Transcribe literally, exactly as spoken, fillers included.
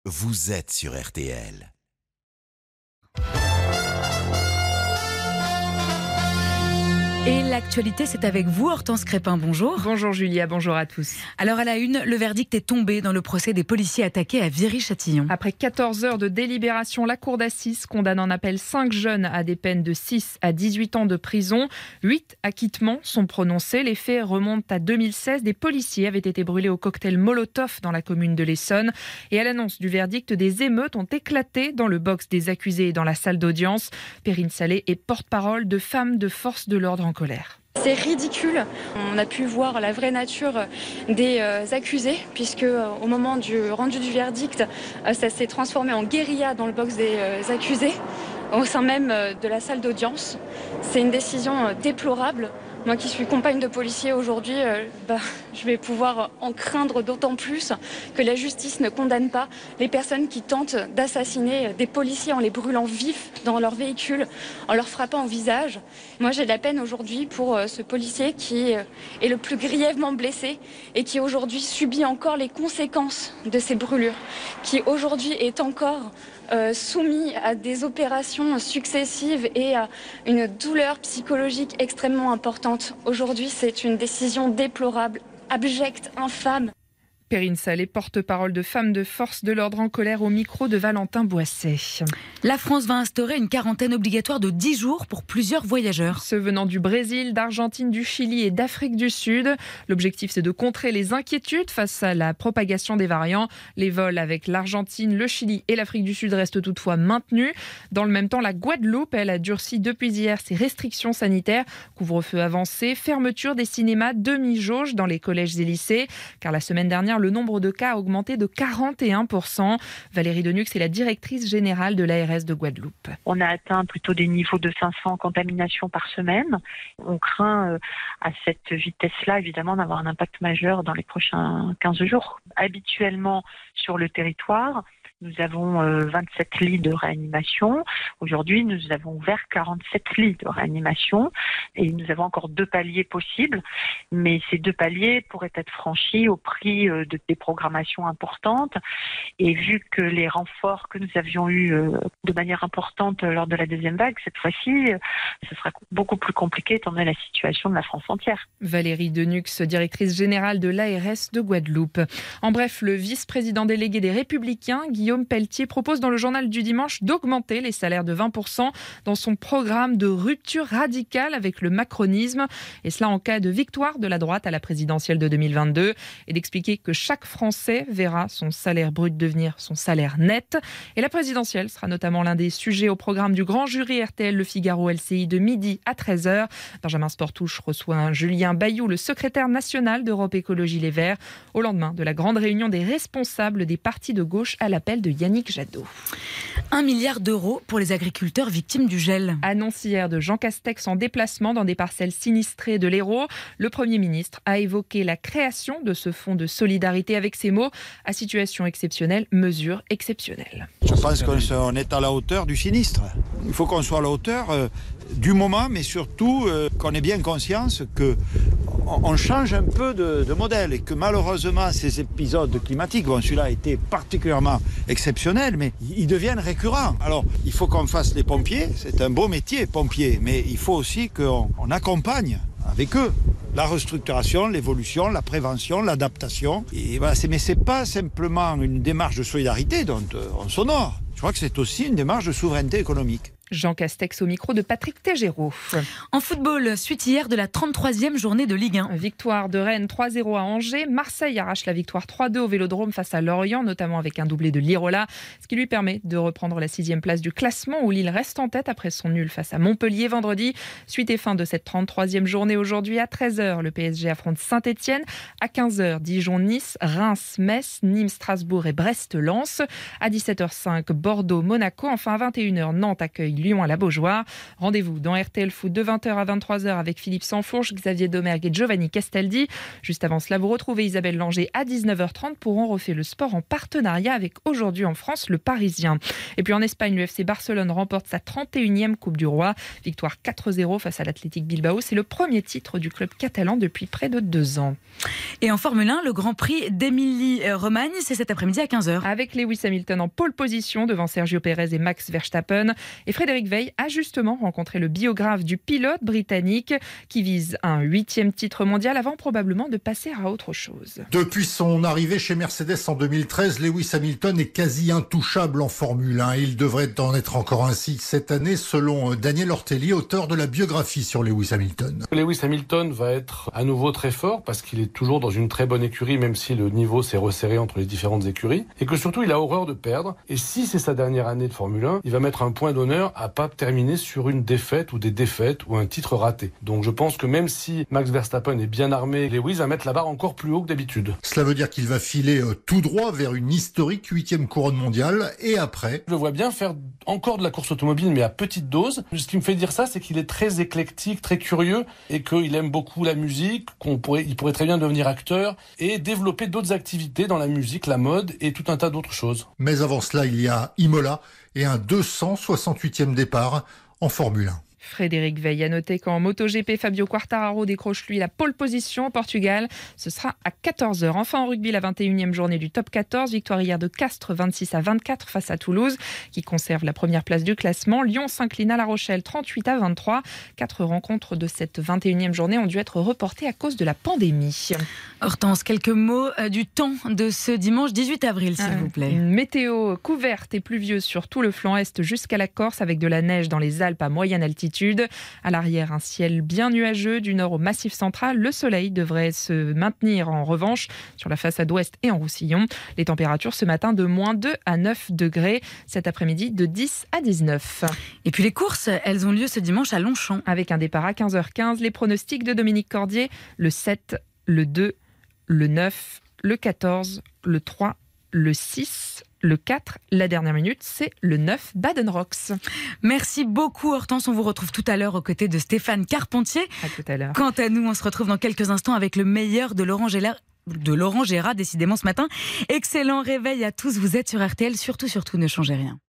Vous êtes sur R T L. Et l'actualité, c'est avec vous, Hortense Crépin. Bonjour. Bonjour Julia, bonjour à tous. Alors à la une, le verdict est tombé dans le procès des policiers attaqués à Viry-Châtillon. Après quatorze heures de délibération, la cour d'assises condamne en appel cinq jeunes à des peines de six à dix-huit ans de prison. huit acquittements sont prononcés. Les faits remontent à deux mille seize. Des policiers avaient été brûlés au cocktail Molotov dans la commune de l'Essonne. Et à l'annonce du verdict, des émeutes ont éclaté dans le box des accusés et dans la salle d'audience. Perrine Salé est porte-parole de femmes de force de l'ordre en colère. C'est ridicule. On a pu voir la vraie nature des euh, accusés, puisque euh, au moment du rendu du verdict, euh, ça s'est transformé en guérilla dans le box des euh, accusés, au sein même euh, de la salle d'audience. C'est une décision euh, déplorable. Moi qui suis compagne de policier aujourd'hui, euh, bah, je vais pouvoir en craindre d'autant plus que la justice ne condamne pas les personnes qui tentent d'assassiner des policiers en les brûlant vifs dans leur véhicule, en leur frappant au visage. Moi j'ai de la peine aujourd'hui pour euh, ce policier qui euh, est le plus grièvement blessé et qui aujourd'hui subit encore les conséquences de ces brûlures, qui aujourd'hui est encore Euh, soumis à des opérations successives et à une douleur psychologique extrêmement importante. Aujourd'hui, c'est une décision déplorable, abjecte, infâme. Perrine Salé, porte-parole de femmes de force de l'ordre en colère au micro de Valentin Boisset. La France va instaurer une quarantaine obligatoire de dix jours pour plusieurs voyageurs. Ceux venant du Brésil, d'Argentine, du Chili et d'Afrique du Sud. L'objectif, c'est de contrer les inquiétudes face à la propagation des variants. Les vols avec l'Argentine, le Chili et l'Afrique du Sud restent toutefois maintenus. Dans le même temps, la Guadeloupe, elle a durci depuis hier ses restrictions sanitaires. Couvre-feu avancé, fermeture des cinémas, demi-jauge dans les collèges et lycées. Car la semaine dernière, le nombre de cas a augmenté de quarante et un pour cent. Valérie Denuc, c'est la directrice générale de l'A R S de Guadeloupe. On a atteint plutôt des niveaux de cinq cents contaminations par semaine. On craint euh, à cette vitesse-là, évidemment, d'avoir un impact majeur dans les prochains quinze jours. Habituellement, sur le territoire, nous avons euh, vingt-sept lits de réanimation. Aujourd'hui, nous avons ouvert quarante-sept lits de réanimation et nous avons encore deux paliers possibles. Mais ces deux paliers pourraient être franchis au prix euh, de déprogrammations importantes. Et vu que les renforts que nous avions eus euh, de manière importante lors de la deuxième vague, cette fois-ci, euh, ce sera beaucoup plus compliqué étant donné la situation de la France entière. Valérie Denuc, directrice générale de l'A R S de Guadeloupe. En bref, le vice-président délégué des Républicains, Guillaume Pelletier, propose dans le journal du dimanche d'augmenter les salaires de vingt pour cent dans son programme de rupture radicale avec le macronisme, et cela en cas de victoire de la droite à la présidentielle de deux mille vingt-deux, et d'expliquer que chaque Français verra son salaire brut devenir son salaire net. Et la présidentielle sera notamment l'un des sujets au programme du grand jury R T L Le Figaro L C I de midi à treize heures. Benjamin Sportouche reçoit un Julien Bayou, le secrétaire national d'Europe Écologie Les Verts, au lendemain de la grande réunion des responsables des partis de gauche à l'appel de Yannick Jadot. Un milliard d'euros pour les agriculteurs victimes du gel. Annonce hier de Jean Castex en déplacement dans des parcelles sinistrées de l'Hérault. Le Premier ministre a évoqué la création de ce fonds de solidarité avec ces mots: à situation exceptionnelle, mesure exceptionnelle. Je pense qu'on est à la hauteur du sinistre. Il faut qu'on soit à la hauteur euh, du moment, mais surtout euh, qu'on ait bien conscience que on change un peu de, de modèle et que malheureusement ces épisodes climatiques, bon celui-là a été particulièrement exceptionnel, mais ils deviennent récurrents. Alors il faut qu'on fasse les pompiers, c'est un beau métier pompier, mais il faut aussi qu'on on accompagne avec eux la restructuration, l'évolution, la prévention, l'adaptation. Et voilà, c'est, mais ce n'est pas simplement une démarche de solidarité dont euh, on s'honore. Je crois que c'est aussi une démarche de souveraineté économique. Jean Castex au micro de Patrick Tégéraud. En football, suite hier de la trente-troisième journée de Ligue un. Victoire de Rennes trois zéro à Angers. Marseille arrache la victoire trois deux au Vélodrome face à Lorient, notamment avec un doublé de Lirola, ce qui lui permet de reprendre la sixième place du classement où Lille reste en tête après son nul face à Montpellier vendredi. Suite et fin de cette trente-troisième journée aujourd'hui à treize heures. Le P S G affronte Saint-Etienne. À quinze heures, Dijon-Nice, Reims-Metz, Nîmes-Strasbourg et Brest-Lens. À dix-sept heures cinq, Bordeaux-Monaco. Enfin à vingt et une heures, Nantes accueille Lyon à la Beaujoire. Rendez-vous dans R T L Foot de vingt heures à vingt-trois heures avec Philippe Sansfourche, Xavier Domergue et Giovanni Castaldi. Juste avant cela, vous retrouvez Isabelle Langer à dix-neuf heures trente pour On refait le sport en partenariat avec Aujourd'hui en France, le Parisien. Et puis en Espagne, le F C Barcelone remporte sa trente et unième Coupe du Roi. Victoire quatre zéro face à l'Athletic Bilbao. C'est le premier titre du club catalan depuis près de deux ans. Et en Formule un, le Grand Prix d'Émilie-Romagne, c'est cet après-midi à quinze heures. Avec Lewis Hamilton en pole position devant Sergio Pérez et Max Verstappen. Et Frédéric Weil a justement rencontré le biographe du pilote britannique qui vise un huitième titre mondial avant probablement de passer à autre chose. Depuis son arrivée chez Mercedes en deux mille treize, Lewis Hamilton est quasi intouchable en Formule un. Il devrait en être encore ainsi cette année, selon Daniel Ortelli, auteur de la biographie sur Lewis Hamilton. Lewis Hamilton va être à nouveau très fort parce qu'il est toujours dans une très bonne écurie, même si le niveau s'est resserré entre les différentes écuries, et que surtout il a horreur de perdre. Et si c'est sa dernière année de Formule un, il va mettre un point d'honneur à pas terminer sur une défaite ou des défaites ou un titre raté. Donc je pense que même si Max Verstappen est bien armé, Lewis va mettre la barre encore plus haut que d'habitude. Cela veut dire qu'il va filer tout droit vers une historique huitième couronne mondiale, et après... Je le vois bien faire encore de la course automobile, mais à petite dose. Ce qui me fait dire ça, c'est qu'il est très éclectique, très curieux, et qu'il aime beaucoup la musique, qu'on pourrait, il pourrait très bien devenir acteur et développer d'autres activités dans la musique, la mode et tout un tas d'autres choses. Mais avant cela, il y a Imola et un deux cent soixante-huitième départ en Formule un. Frédéric Weil a noté qu'en MotoGP, Fabio Quartararo décroche lui la pole position au Portugal. Ce sera à quatorze heures. Enfin en rugby, la vingt et unième journée du top quatorze. Victoire hier de Castres vingt-six à vingt-quatre face à Toulouse, qui conserve la première place du classement. Lyon s'incline à La Rochelle trente-huit à vingt-trois. Quatre rencontres de cette vingt et unième journée ont dû être reportées à cause de la pandémie. Hortense, quelques mots du temps de ce dimanche dix-huit avril, s'il ah, vous plaît. Une météo couverte et pluvieuse sur tout le flanc est jusqu'à la Corse, avec de la neige dans les Alpes à moyenne altitude. À l'arrière, un ciel bien nuageux. Du nord au Massif central, le soleil devrait se maintenir en revanche sur la façade ouest et en Roussillon. Les températures ce matin de moins deux à neuf degrés. Cet après-midi de dix à dix-neuf. Et puis les courses, elles ont lieu ce dimanche à Longchamp. Avec un départ à quinze heures quinze. Les pronostics de Dominique Cordier, le sept, le deux, le neuf, le quatorze, le trois, le six... Le quatre, la dernière minute, c'est le neuf, Baden-Rox. Merci beaucoup Hortense, on vous retrouve tout à l'heure aux côtés de Stéphane Carpentier. À tout à l'heure. Quant à nous, on se retrouve dans quelques instants avec le meilleur de Laurent Gélard. De Laurent Gérard, décidément ce matin. Excellent réveil à tous, vous êtes sur R T L, surtout, surtout ne changez rien.